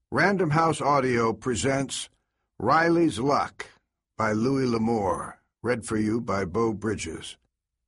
Random House Audio presents Riley's Luck by Louis L'Amour, read for you by Beau Bridges.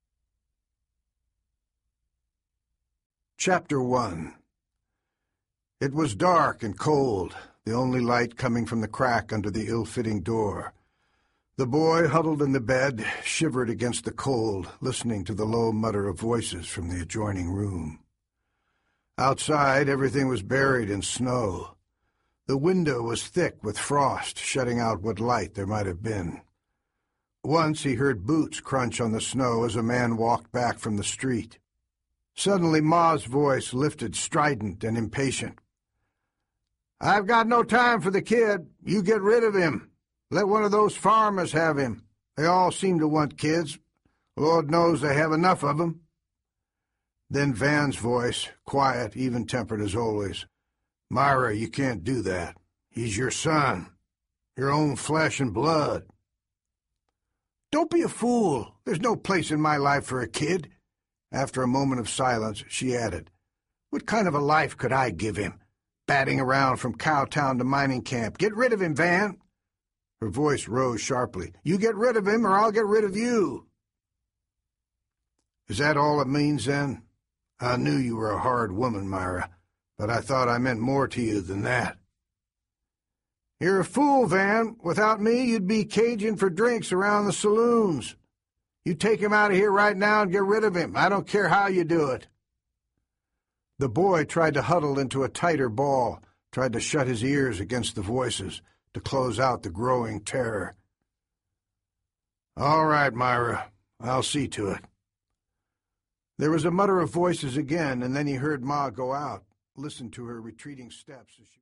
Chapter 1. It was dark and cold, the only light coming from the crack under the ill-fitting door. The boy, huddled in the bed, shivered against the cold, listening to the low mutter of voices from the adjoining room. Outside, everything was buried in snow. The window was thick with frost, shutting out what light there might have been. Once he heard boots crunch on the snow as a man walked back from the street. Suddenly Ma's voice lifted, strident and impatient. "I've got no time for the kid. You get rid of him. Let one of those farmers have him. They all seem to want kids. Lord knows they have enough of them." Then Van's voice, quiet, even-tempered as always. "Myra, you can't do that. He's your son, your own flesh and blood." "Don't be a fool. There's no place in my life for a kid." After a moment of silence, she added, "What kind of a life could I give him? Batting around from Cowtown to mining camp. Get rid of him, Van." Her voice rose sharply. "You get rid of him, or I'll get rid of you." "Is that all it means, then? I knew you were a hard woman, Myra, but I thought I meant more to you than that." "You're a fool, Van. Without me, you'd be caging for drinks around the saloons. You take him out of here right now and get rid of him. I don't care how you do it." The boy tried to huddle into a tighter ball, tried to shut his ears against the voices, to close out the growing terror. "All right, Myra, I'll see to it." There was a mutter of voices again, and then he heard Ma go out, listened to her retreating steps as she...